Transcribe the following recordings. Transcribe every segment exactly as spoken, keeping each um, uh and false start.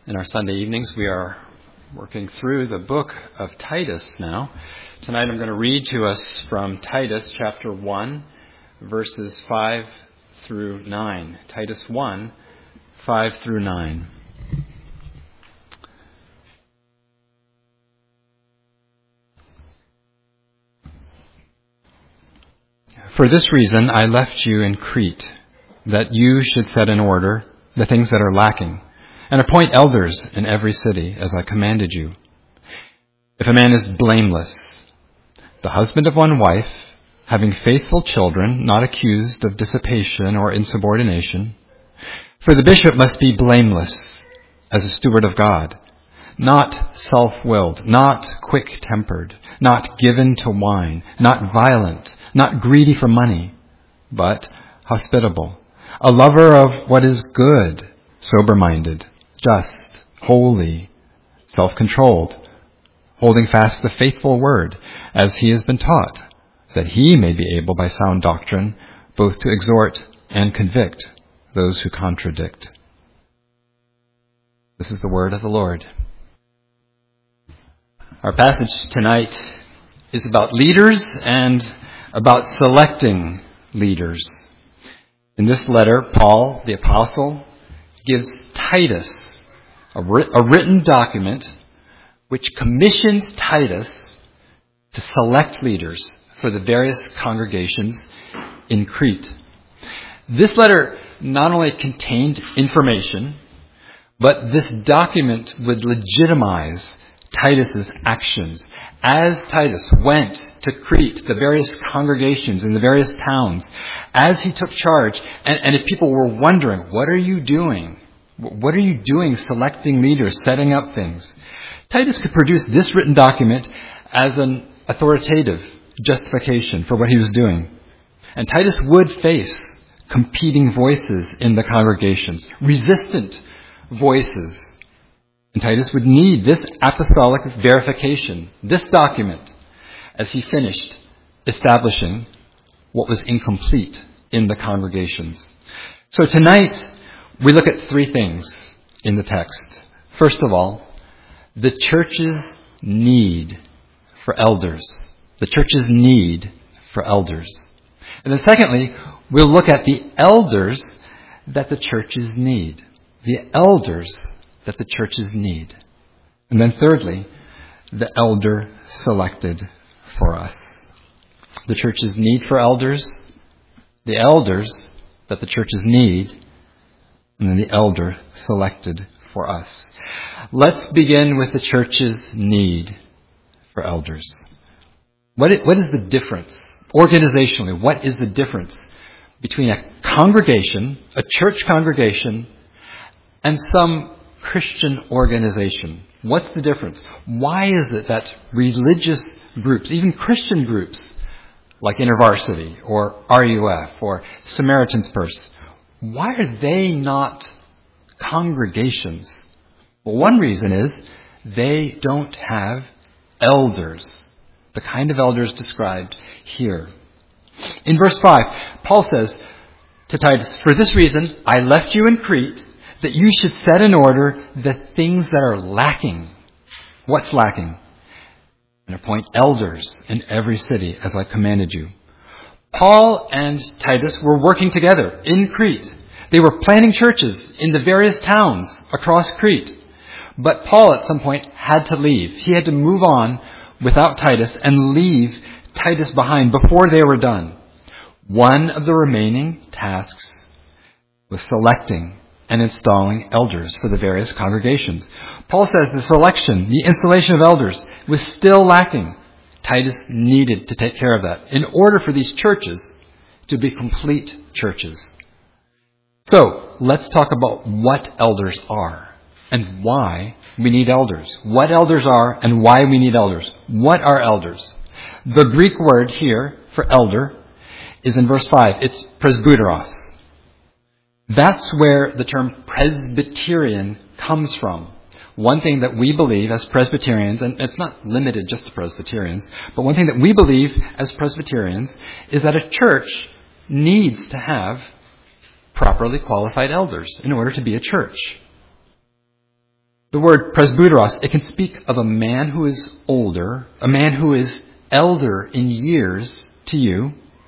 In our Sunday evenings, we are working through the book of Titus now. Tonight I'm going to read to us from Titus chapter one, verses five through nine. Titus one, five through nine. For this reason I left you in Crete, that you should set in order the things that are lacking, and appoint elders in every city, as I commanded you. If a man is blameless, the husband of one wife, having faithful children, not accused of dissipation or insubordination, for the bishop must be blameless as a steward of God, not self-willed, not quick-tempered, not given to wine, not violent, not greedy for money, but hospitable, a lover of what is good, sober-minded, just, holy, self-controlled, holding fast the faithful word, as he has been taught, that he may be able by sound doctrine both to exhort and convict those who contradict. This is the word of the Lord. Our passage tonight is about leaders and about selecting leaders. In this letter, Paul, the apostle, gives Titus a, writ- a written document which commissions Titus to select leaders for the various congregations in Crete. This letter not only contained information, but this document would legitimize Titus's actions. As Titus went to Crete, the various congregations in the various towns, as he took charge, and, and if people were wondering, what are you doing? What are you doing selecting leaders, setting up things? Titus could produce this written document as an authoritative justification for what he was doing. And Titus would face competing voices in the congregations, resistant voices. And Titus would need this apostolic verification, this document, as he finished establishing what was incomplete in the congregations. So tonight, we look at three things in the text. First of all, the church's need for elders. The church's need for elders. And then secondly, we'll look at the elders that the churches need. The elders that the churches need. And then thirdly, the elder selected for us. The church's need for elders, the elders that the churches need, and then the elder selected for us. Let's begin with the church's need for elders. What is, what is the difference? Organizationally, what is the difference between a congregation, a church congregation, and some Christian organization? What's the difference? Why is it that religious groups, even Christian groups, like InterVarsity or R U F or Samaritan's Purse, why are they not congregations? Well, one reason is they don't have elders, the kind of elders described here. In verse five, Paul says to Titus, "For this reason I left you in Crete, that you should set in order the things that are lacking." What's lacking? "And appoint elders in every city, as I commanded you." Paul and Titus were working together in Crete. They were planting churches in the various towns across Crete. But Paul at some point had to leave. He had to move on without Titus and leave Titus behind before they were done. One of the remaining tasks was selecting and installing elders for the various congregations. Paul says the selection, the installation of elders was still lacking. Titus needed to take care of that in order for these churches to be complete churches. So let's talk about what elders are and why we need elders. What elders are and why we need elders. What are elders? The Greek word here for elder is in verse five. It's presbyteros. That's where the term Presbyterian comes from. One thing that we believe as Presbyterians, and it's not limited just to Presbyterians, but one thing that we believe as Presbyterians is that a church needs to have properly qualified elders in order to be a church. The word presbyteros, it can speak of a man who is older, a man who is elder in years to you,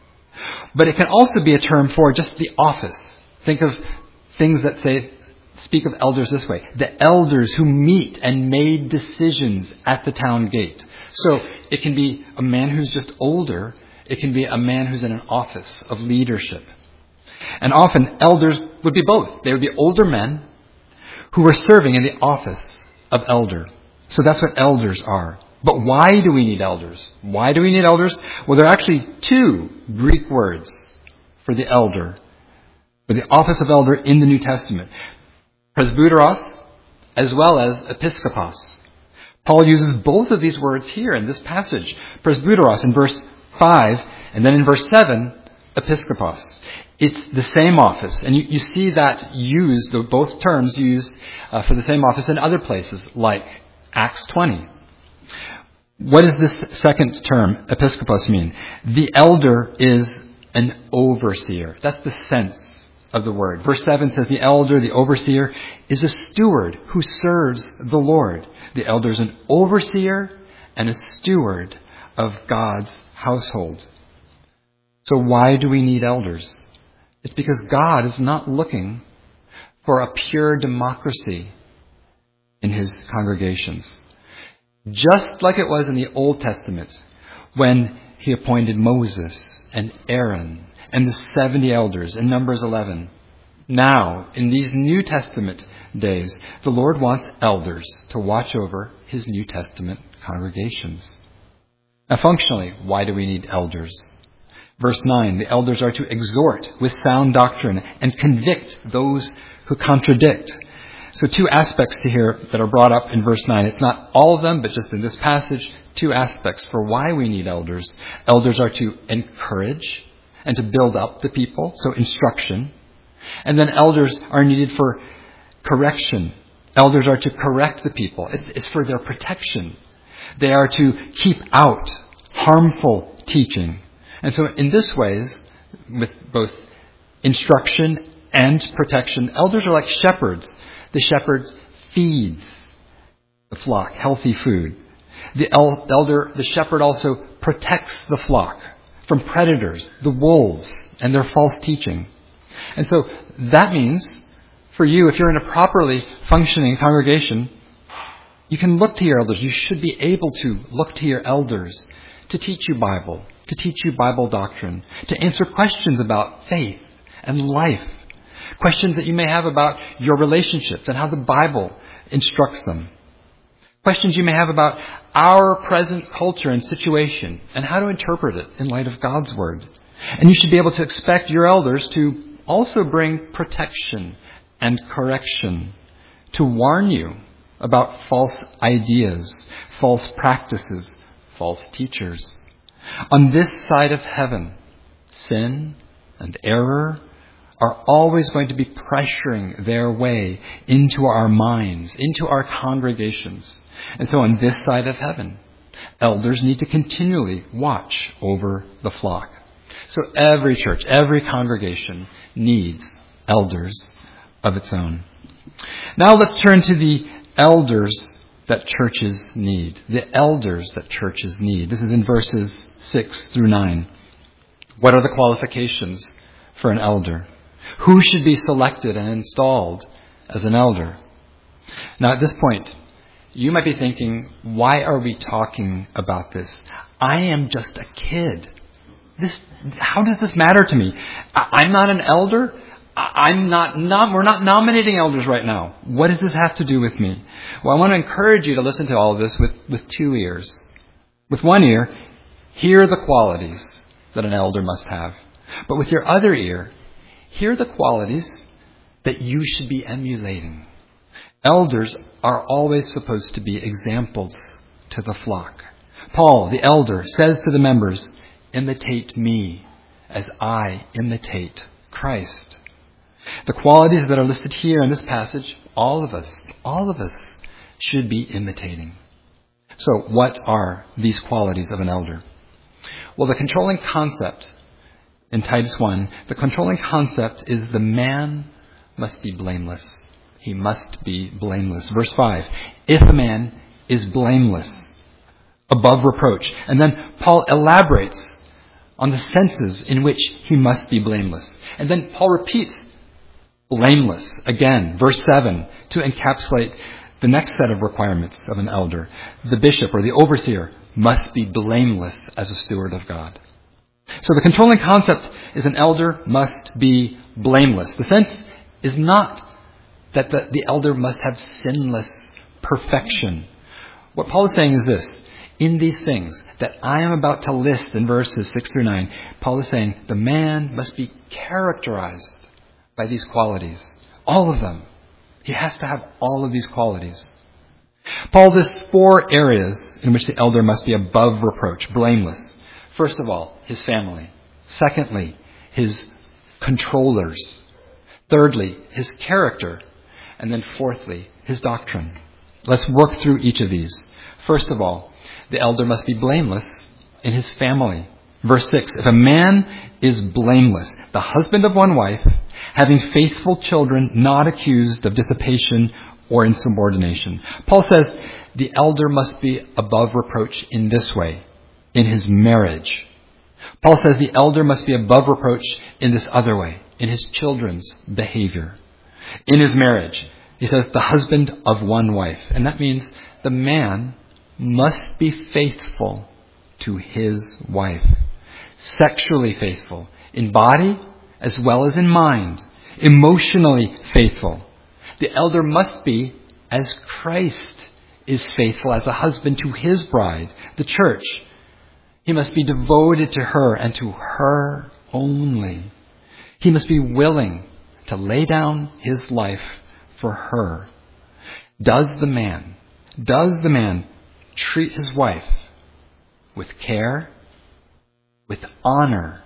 but it can also be a term for just the office. Think of things that say, speak of elders this way. The elders who meet and made decisions at the town gate. So it can be a man who's just older. It can be a man who's in an office of leadership. And often elders would be both. They would be older men who were serving in the office of elder. So that's what elders are. But why do we need elders? Why do we need elders? Well, there are actually two Greek words for the elder, for the office of elder in the New Testament. Presbyteros, as well as episkopos. Paul uses both of these words here in this passage. Presbyteros in verse five, and then in verse seven, episkopos. It's the same office. And you, you see that used, both terms used uh, for the same office in other places, like Acts twenty. What does this second term, episkopos, mean? The elder is an overseer. That's the sense of the word. Verse seven says the elder, the overseer, is a steward who serves the Lord. The elder is an overseer and a steward of God's household. So why do we need elders? It's because God is not looking for a pure democracy in his congregations. Just like it was in the Old Testament when he appointed Moses and Aaron and the seventy elders in Numbers eleven. Now, in these New Testament days, the Lord wants elders to watch over his New Testament congregations. Now, functionally, why do we need elders? Verse nine, the elders are to exhort with sound doctrine and convict those who contradict. So two aspects to here that are brought up in verse nine. It's not all of them, but just in this passage, two aspects for why we need elders. Elders are to encourage and to build up the people, so instruction. And then elders are needed for correction. Elders are to correct the people. It's, it's for their protection. They are to keep out harmful teaching. And so in this ways, with both instruction and protection, elders are like shepherds. The shepherd feeds the flock healthy food. The elder, the shepherd also protects the flock from predators, the wolves, and their false teaching. And so that means for you, if you're in a properly functioning congregation, you can look to your elders. You should be able to look to your elders to teach you Bible, to teach you Bible doctrine, to answer questions about faith and life. Questions that you may have about your relationships and how the Bible instructs them. Questions you may have about our present culture and situation and how to interpret it in light of God's Word. And you should be able to expect your elders to also bring protection and correction, to warn you about false ideas, false practices, false teachers. On this side of heaven, sin and error are always going to be pressuring their way into our minds, into our congregations. And so on this side of heaven, elders need to continually watch over the flock. So every church, every congregation needs elders of its own. Now let's turn to the elders that churches need. The elders that churches need. This is in verses six through nine. What are the qualifications for an elder? Who should be selected and installed as an elder? Now at this point, you might be thinking, why are we talking about this? I am just a kid. This, how does this matter to me? I, I'm not an elder. I, I'm not, not, we're not nominating elders right now. What does this have to do with me? Well, I want to encourage you to listen to all of this with, with two ears. With one ear, hear the qualities that an elder must have. But with your other ear, hear the qualities that you should be emulating. Elders are always supposed to be examples to the flock. Paul, the elder, says to the members, imitate me as I imitate Christ. The qualities that are listed here in this passage, all of us, all of us should be imitating. So what are these qualities of an elder? Well, the controlling concept in Titus one, the controlling concept is the man must be blameless. he must be blameless. Verse five, if a man is blameless, above reproach. And then Paul elaborates on the senses in which he must be blameless. And then Paul repeats blameless again, verse seven, to encapsulate the next set of requirements of an elder. The bishop or the overseer must be blameless as a steward of God. So the controlling concept is an elder must be blameless. The sense is not that the, the elder must have sinless perfection. What Paul is saying is this. In these things that I am about to list in verses six through nine, Paul is saying the man must be characterized by these qualities. All of them. He has to have all of these qualities. Paul lists four areas in which the elder must be above reproach, blameless. First of all, his family. Secondly, his controllers. Thirdly, his character. And then fourthly, his doctrine. Let's work through each of these. First of all, the elder must be blameless in his family. Verse six, if a man is blameless, the husband of one wife, having faithful children, not accused of dissipation or insubordination. Paul says the elder must be above reproach in this way, in his marriage. Paul says the elder must be above reproach in this other way, in his children's behavior. In his marriage, he says the husband of one wife. And that means the man must be faithful to his wife. Sexually faithful in body as well as in mind. Emotionally faithful. The elder must be as Christ is faithful as a husband to his bride, the church. He must be devoted to her and to her only. He must be willing to lay down his life for her. Does the man, does the man treat his wife with care, with honor,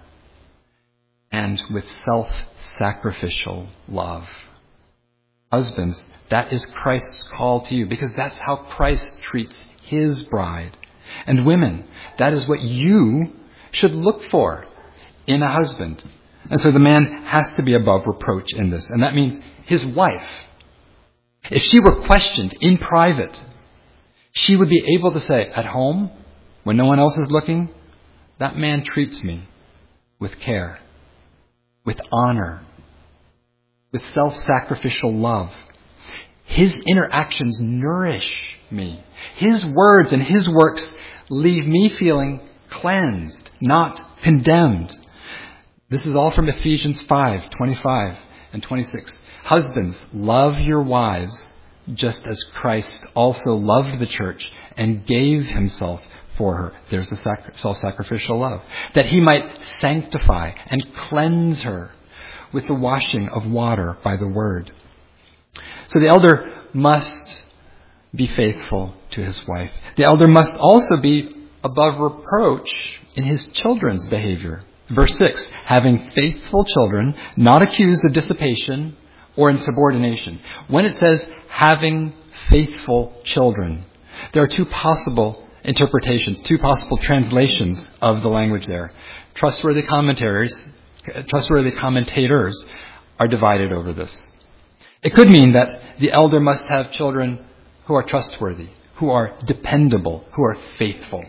and with self-sacrificial love? Husbands, that is Christ's call to you, because that's how Christ treats his bride. And women, that is what you should look for in a husband. And so the man has to be above reproach in this. And that means his wife, if she were questioned in private, she would be able to say at home, when no one else is looking, that man treats me with care, with honor, with self-sacrificial love. His interactions nourish me. His words and his works leave me feeling cleansed, not condemned. This is all from Ephesians five, twenty-five and twenty-six. Husbands, love your wives just as Christ also loved the church and gave himself for her. There's the sac- self-sacrificial love. That he might sanctify and cleanse her with the washing of water by the word. So the elder must be faithful to his wife. The elder must also be above reproach in his children's behavior. Verse six, having faithful children, not accused of dissipation or insubordination. When it says having faithful children, there are two possible interpretations, two possible translations of the language there. Trustworthy commentaries, trustworthy commentators are divided over this. It could mean that the elder must have children who are trustworthy, who are dependable, who are faithful.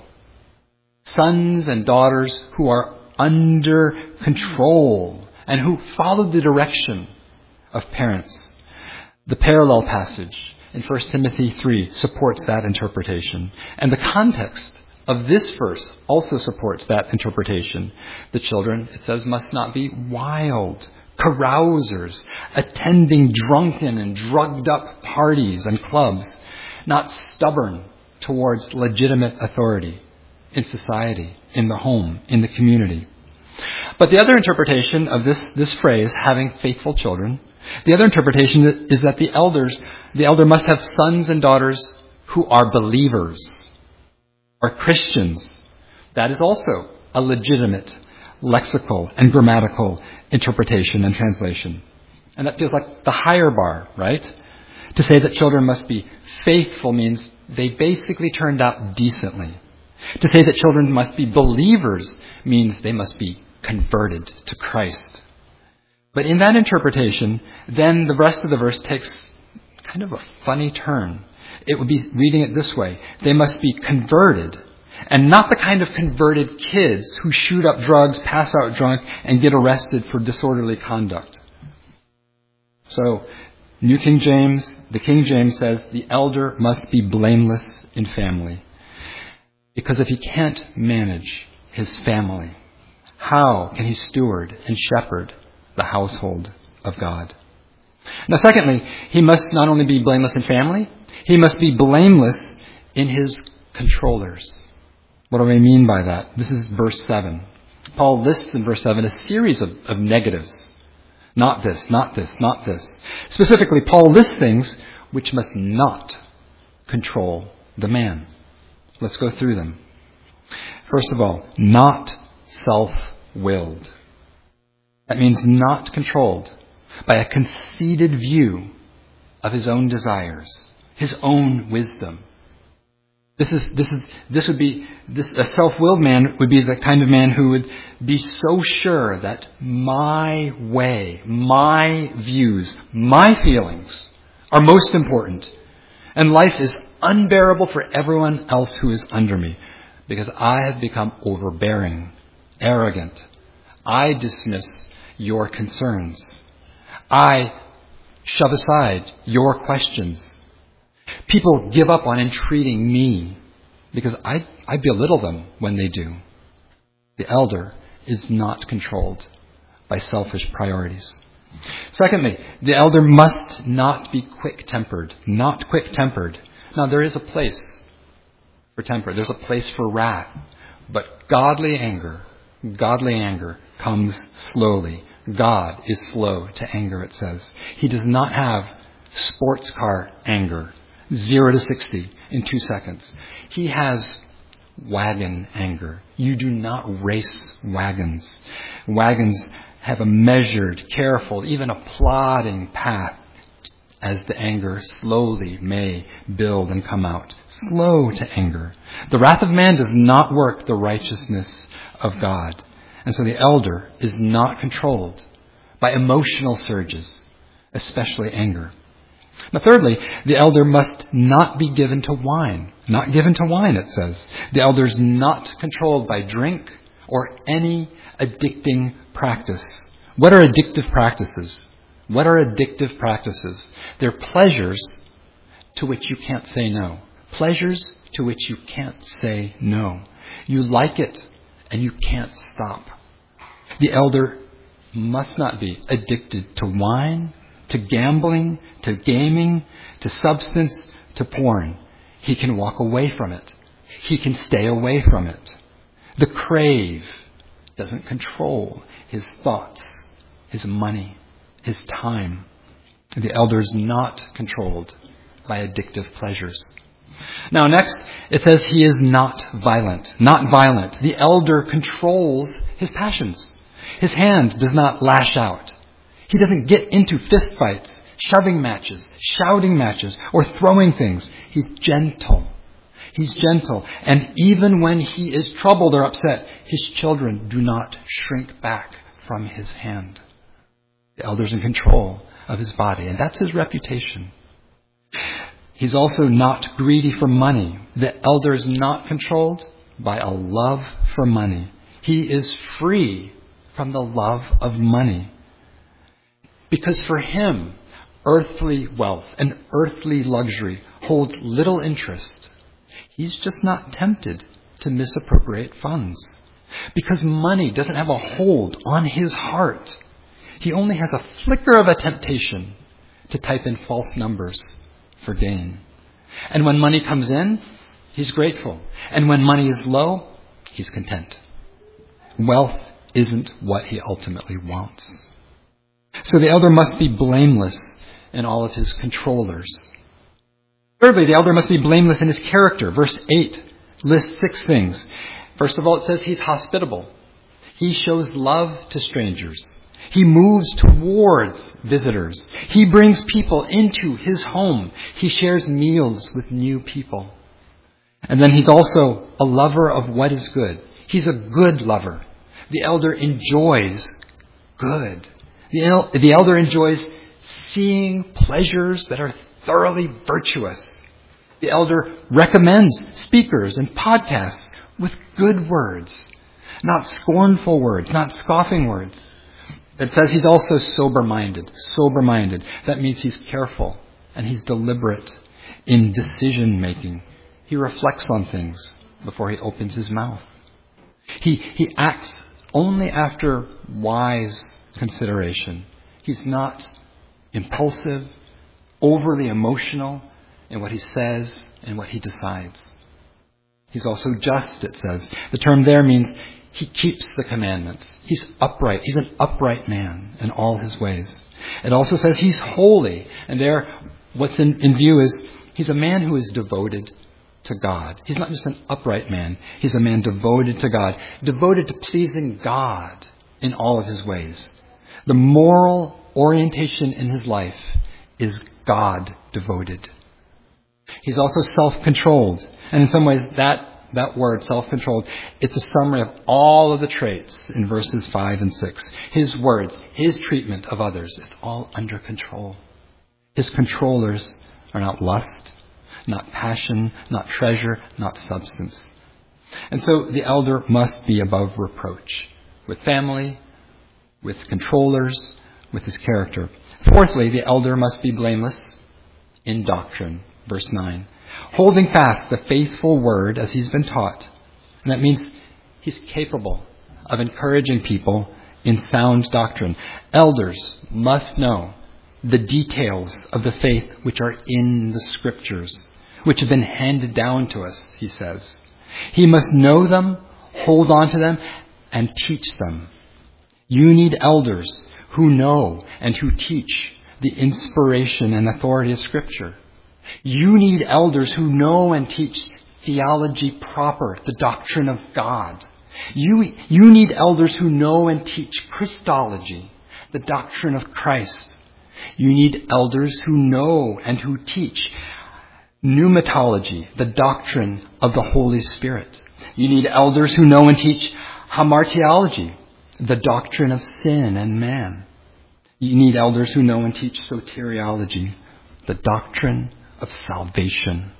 Sons and daughters who are under control and who follow the direction of parents. The parallel passage in First Timothy three supports that interpretation. And the context of this verse also supports that interpretation. The children, it says, must not be wild, carousers, attending drunken and drugged up parties and clubs, not stubborn towards legitimate authority in society, in the home, in the community. But the other interpretation of this, this phrase, having faithful children, the other interpretation is that the elders, the elder must have sons and daughters who are believers, are Christians. That is also a legitimate lexical and grammatical interpretation and translation. And that feels like the higher bar, right? To say that children must be faithful means they basically turned out decently. To say that children must be believers means they must be converted to Christ. But in that interpretation, then the rest of the verse takes kind of a funny turn. It would be reading it this way. They must be converted, and not the kind of converted kids who shoot up drugs, pass out drunk, and get arrested for disorderly conduct. So, New King James, the King James says, the elder must be blameless in family. Because if he can't manage his family, how can he steward and shepherd the household of God? Now, secondly, he must not only be blameless in family, he must be blameless in his controllers. What do I mean by that? This is verse seven. Paul lists in verse seven a series of, of negatives. Not this, not this, not this. Specifically, Paul lists things which must not control the man. Let's go through them. First of all, not self-willed. That means not controlled by a conceited view of his own desires, his own wisdom. This is this is this would be this a self-willed man would be the kind of man who would be so sure that my way, my views, my feelings are most important, and life is unbearable for everyone else who is under me, because I have become overbearing, arrogant. I dismiss your concerns. I shove aside your questions. People give up on entreating me because I, I belittle them when they do. The elder is not controlled by selfish priorities. Secondly, the elder must not be quick-tempered. Not quick-tempered. Now, there is a place for temper. There's a place for wrath. But godly anger, godly anger comes slowly. God is slow to anger, it says. He does not have sports car anger. Zero to sixty in two seconds. He has wagon anger. You do not race wagons. Wagons have a measured, careful, even a plodding path as the anger slowly may build and come out. Slow to anger. The wrath of man does not work the righteousness of God. And so the elder is not controlled by emotional surges, especially anger. Now, thirdly, the elder must not be given to wine. Not given to wine, it says. The elder is not controlled by drink or any addicting practice. What are addictive practices? What are addictive practices? They're pleasures to which you can't say no. Pleasures to which you can't say no. You like it and you can't stop. The elder must not be addicted to wine, to gambling, to gaming, to substance, to porn. He can walk away from it. He can stay away from it. The crave doesn't control his thoughts, his money, his time. The elder is not controlled by addictive pleasures. Now, next, it says he is not violent. Not violent. The elder controls his passions. His hand does not lash out. He doesn't get into fist fights, shoving matches, shouting matches, or throwing things. He's gentle. He's gentle. And even when he is troubled or upset, his children do not shrink back from his hand. The elder's in control of his body, and that's his reputation. He's also not greedy for money. The elder is not controlled by a love for money. He is free from the love of money. Because for him, earthly wealth and earthly luxury hold little interest. He's just not tempted to misappropriate funds. Because money doesn't have a hold on his heart. He only has a flicker of a temptation to type in false numbers for gain. And when money comes in, he's grateful. And when money is low, he's content. Wealth isn't what he ultimately wants. So the elder must be blameless in all of his controllers. Thirdly, the elder must be blameless in his character. Verse eight lists six things. First of all, it says he's hospitable. He shows love to strangers. He moves towards visitors. He brings people into his home. He shares meals with new people. And then he's also a lover of what is good. He's a good lover. The elder enjoys good. The, el- the elder enjoys seeing pleasures that are thoroughly virtuous. The elder recommends speakers and podcasts with good words, not scornful words, not scoffing words. It says he's also sober-minded. Sober-minded. That means he's careful and he's deliberate in decision-making. He reflects on things before he opens his mouth. He, he acts only after wise consideration. He's not impulsive, overly emotional in what he says and what he decides. He's also just, it says. The term there means he keeps the commandments. He's upright. He's an upright man in all his ways. It also says he's holy. And there, what's in, in view is he's a man who is devoted to God. He's not just an upright man. He's a man devoted to God, devoted to pleasing God in all of his ways. The moral orientation in his life is God devoted. He's also self-controlled. And in some ways, that, that word, self-controlled, it's a summary of all of the traits in verses five and six. His words, his treatment of others, it's all under control. His controllers are not lust, not passion, not treasure, not substance. And so the elder must be above reproach with family, with controllers, with his character. Fourthly, the elder must be blameless in doctrine. Verse nine. Holding fast the faithful word as he's been taught. And that means he's capable of encouraging people in sound doctrine. Elders must know the details of the faith which are in the Scriptures, which have been handed down to us, he says. He must know them, hold on to them, and teach them. You need elders who know and who teach the inspiration and authority of Scripture. You need elders who know and teach theology proper, the doctrine of God. You, you need elders who know and teach Christology, the doctrine of Christ. You need elders who know and who teach pneumatology, the doctrine of the Holy Spirit. You need elders who know and teach hamartiology, the doctrine of sin and man. You need elders who know and teach soteriology, the doctrine of salvation.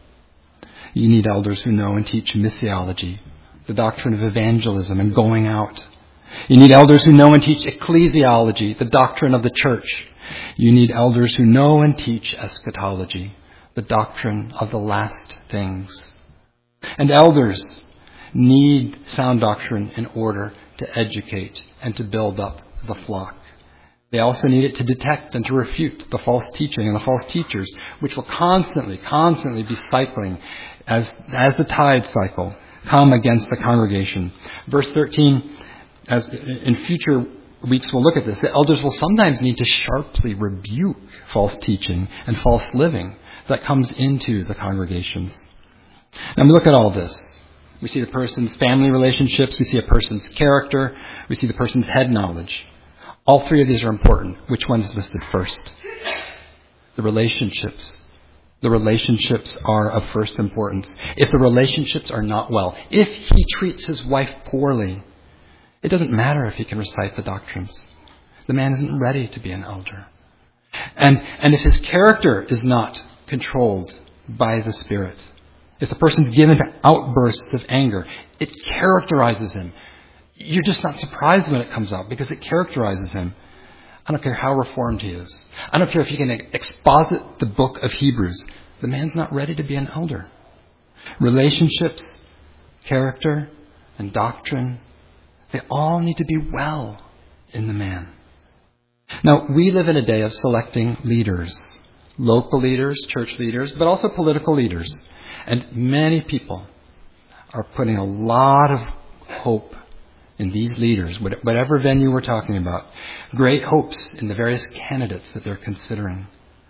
You need elders who know and teach missiology, the doctrine of evangelism and going out. You need elders who know and teach ecclesiology, the doctrine of the church. You need elders who know and teach eschatology, the doctrine of the last things. And elders need sound doctrine in order to educate and to build up the flock. They also need it to detect and to refute the false teaching and the false teachers, which will constantly, constantly be cycling as, as the tide cycle come against the congregation. Verse thirteen, as in future weeks we'll look at this, the elders will sometimes need to sharply rebuke false teaching and false living that comes into the congregations. Now we look at all this. We see the person's family relationships, we see a person's character, we see the person's head knowledge. All three of these are important. Which one's listed first? The relationships. The relationships are of first importance. If the relationships are not well, if he treats his wife poorly, it doesn't matter if he can recite the doctrines. The man isn't ready to be an elder. And, and if his character is not controlled by the Spirit, if the person's given to outbursts of anger, it characterizes him. You're just not surprised when it comes out because it characterizes him. I don't care how reformed he is. I don't care if he can exposit the book of Hebrews. The man's not ready to be an elder. Relationships, character, and doctrine, they all need to be well in the man. Now, we live in a day of selecting leaders. Local leaders, church leaders, but also political leaders. And many people are putting a lot of hope in these leaders, whatever venue we're talking about. Great hopes in the various candidates that they're considering.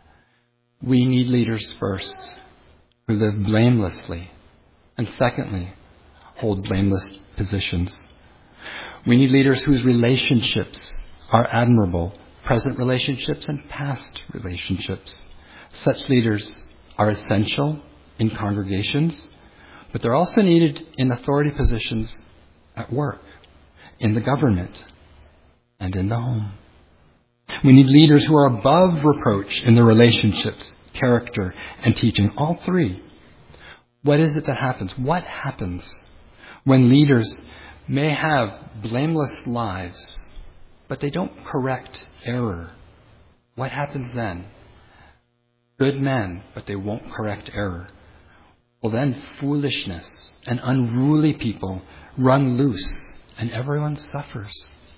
We need leaders first who live blamelessly, and secondly, hold blameless positions. We need leaders whose relationships are admirable, present relationships and past relationships. Such leaders are essential in congregations, but they're also needed in authority positions at work, in the government, and in the home. We need leaders who are above reproach in their relationships, character, and teaching. All three. What is it that happens? What happens when leaders may have blameless lives, but they don't correct error? What happens then? Good men, but they won't correct error. Well, then foolishness and unruly people run loose, and everyone suffers.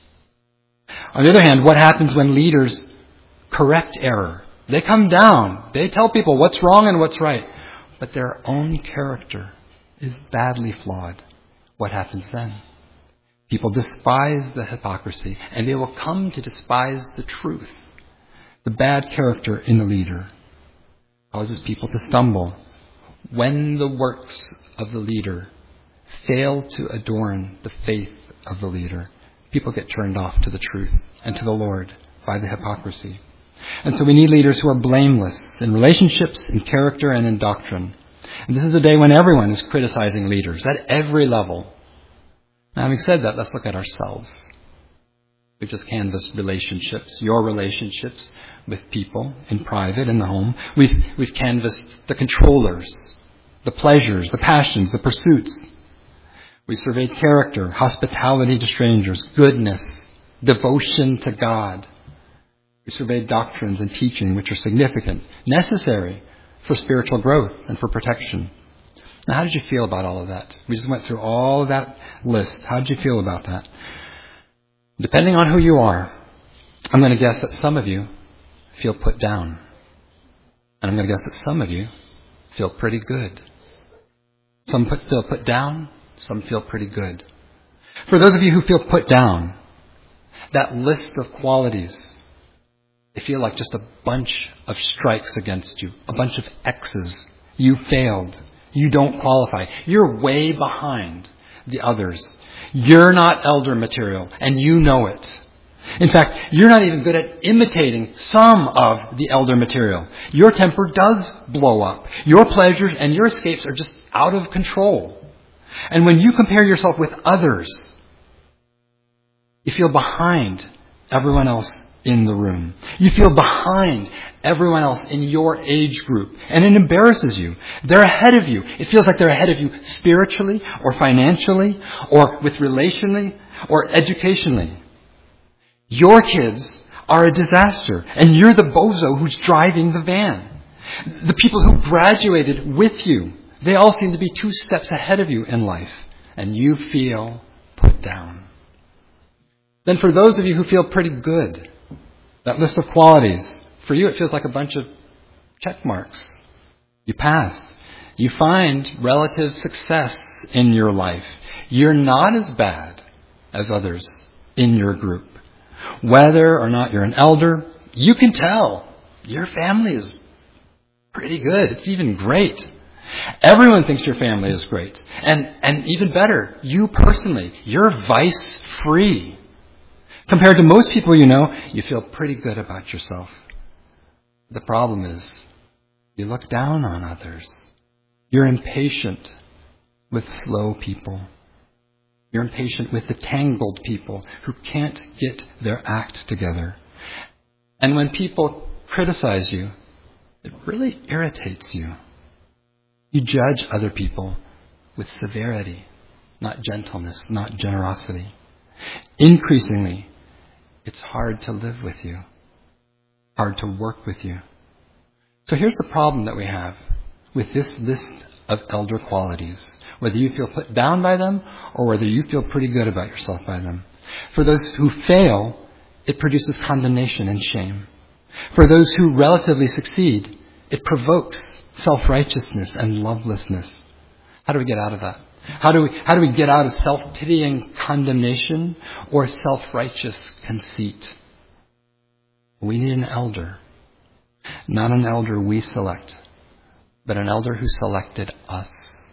On the other hand, what happens when leaders correct error? They come down. They tell people what's wrong and what's right. But their own character is badly flawed. What happens then? People despise the hypocrisy, and they will come to despise the truth. The bad character in the leader causes people to stumble. When the works of the leader fail to adorn the faith of the leader, people get turned off to the truth and to the Lord by the hypocrisy. And so we need leaders who are blameless in relationships, in character, and in doctrine. And this is a day when everyone is criticizing leaders at every level. Now, having said that, let's look at ourselves. We've just canvassed relationships, your relationships with people in private, in the home. We've, we've canvassed the controllers, the pleasures, the passions, the pursuits. We've surveyed character, hospitality to strangers, goodness, devotion to God. We surveyed doctrines and teaching which are significant, necessary for spiritual growth and for protection. Now, how did you feel about all of that? We just went through all of that list. How did you feel about that? Depending on who you are, I'm going to guess that some of you feel put down. And I'm going to guess that some of you feel pretty good. Some put, feel put down, some feel pretty good. For those of you who feel put down, that list of qualities, they feel like just a bunch of strikes against you, a bunch of X's. You failed. You don't qualify. You're way behind the others. You're not elder material, and you know it. In fact, you're not even good at imitating some of the elder material. Your temper does blow up. Your pleasures and your escapes are just out of control. And when you compare yourself with others, you feel behind everyone else in the room. You feel behind everyone else in your age group. And it embarrasses you. They're ahead of you. It feels like they're ahead of you spiritually or financially or with relationally or educationally. Your kids are a disaster, and you're the bozo who's driving the van. The people who graduated with you, they all seem to be two steps ahead of you in life, and you feel put down. Then for those of you who feel pretty good, that list of qualities, for you it feels like a bunch of check marks. You pass. You find relative success in your life. You're not as bad as others in your group. Whether or not you're an elder, you can tell your family is pretty good. It's even great. Everyone thinks your family is great. And, and even better, you personally, you're vice-free. Compared to most people you know, you feel pretty good about yourself. The problem is, you look down on others. You're impatient with slow people. You're impatient with the tangled people who can't get their act together. And when people criticize you, it really irritates you. You judge other people with severity, not gentleness, not generosity. Increasingly, it's hard to live with you, hard to work with you. So here's the problem that we have with this list of elder qualities, whether you feel put down by them or whether you feel pretty good about yourself by them. For those who fail, it produces condemnation and shame. For those who relatively succeed, it provokes self-righteousness and lovelessness. How do we get out of that? How do we, how do we get out of self-pitying condemnation or self-righteous conceit? We need an elder. Not an elder we select, but an elder who selected us.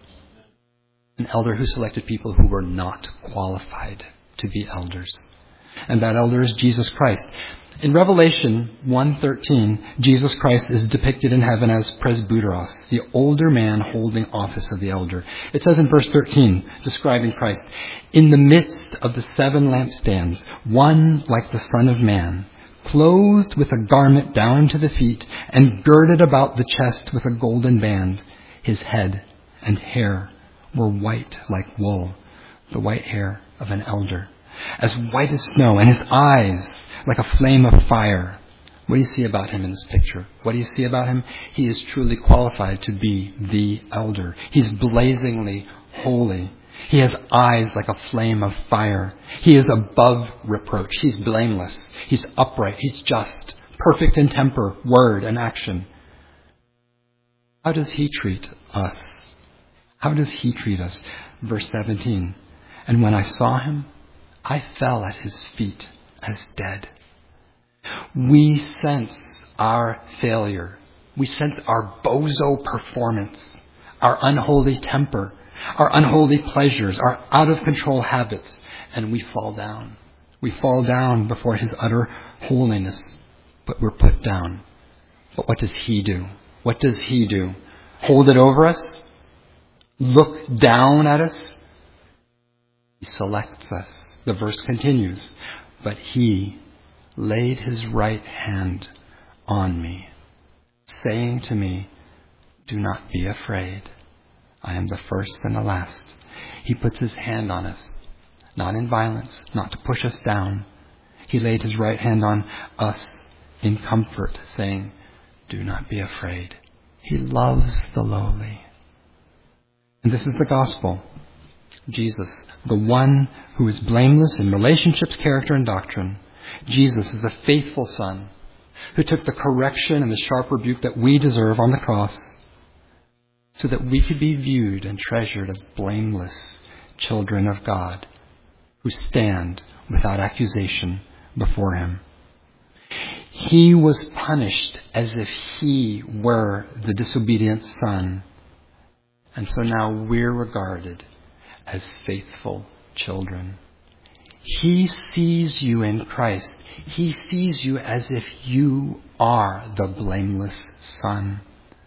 An elder who selected people who were not qualified to be elders. And that elder is Jesus Christ. In Revelation one thirteen, Jesus Christ is depicted in heaven as presbyteros, the older man holding office of the elder. It says in verse thirteen, describing Christ, "In the midst of the seven lampstands, one like the Son of Man, clothed with a garment down to the feet, and girded about the chest with a golden band. His head and hair were white like wool, the white hair of an elder, as white as snow, and his eyes like a flame of fire. What do you see about him in this picture? What do you see about him? He is truly qualified to be the elder. He's blazingly holy. He has eyes like a flame of fire. He is above reproach. He's blameless. He's upright. He's just, perfect in temper, word, and action. How does he treat us? How does he treat us? Verse seventeen. And when I saw him, I fell at his feet as dead. We sense our failure. We sense our bozo performance, our unholy temper, our unholy pleasures, our out-of-control habits, and we fall down. We fall down before his utter holiness, but we're put down. But what does he do? What does he do? Hold it over us? Look down at us? He selects us. The verse continues, but he laid his right hand on me, saying to me, do not be afraid. I am the first and the last. He puts his hand on us, not in violence, not to push us down. He laid his right hand on us in comfort, saying, do not be afraid. He loves the lowly. And this is the gospel. Jesus, the one who is blameless in relationships, character, and doctrine. Jesus is a faithful Son who took the correction and the sharp rebuke that we deserve on the cross so that we could be viewed and treasured as blameless children of God who stand without accusation before him. He was punished as if he were the disobedient son. And so now we're regarded as faithful children. He sees you in Christ. He sees you as if you are the blameless son.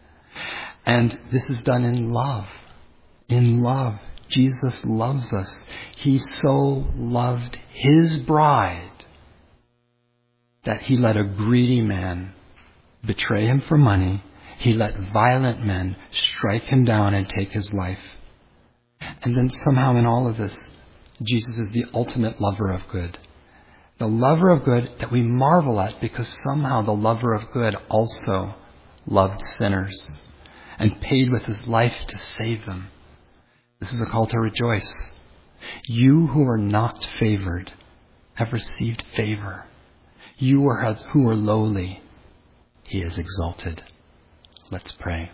And this is done in love. In love. Jesus loves us. He so loved his bride that he let a greedy man betray him for money. He let violent men strike him down and take his life. And then somehow in all of this, Jesus is the ultimate lover of good. The lover of good that we marvel at because somehow the lover of good also loved sinners and paid with his life to save them. This is a call to rejoice. You who are not favored have received favor. You who are lowly, he is exalted. Let's pray.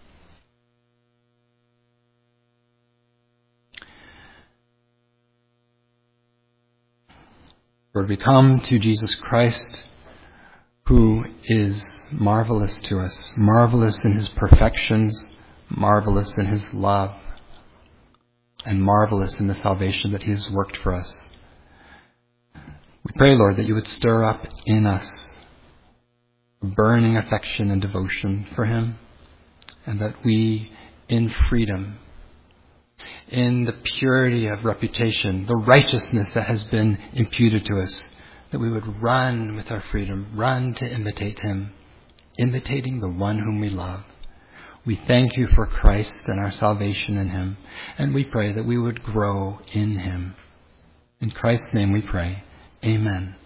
Lord, we come to Jesus Christ, who is marvelous to us, marvelous in his perfections, marvelous in his love, and marvelous in the salvation that he has worked for us. We pray, Lord, that you would stir up in us a burning affection and devotion for him, and that we, in freedom, in the purity of reputation, the righteousness that has been imputed to us, that we would run with our freedom, run to imitate him, imitating the one whom we love. We thank you for Christ and our salvation in him, and we pray that we would grow in him. In Christ's name we pray. Amen.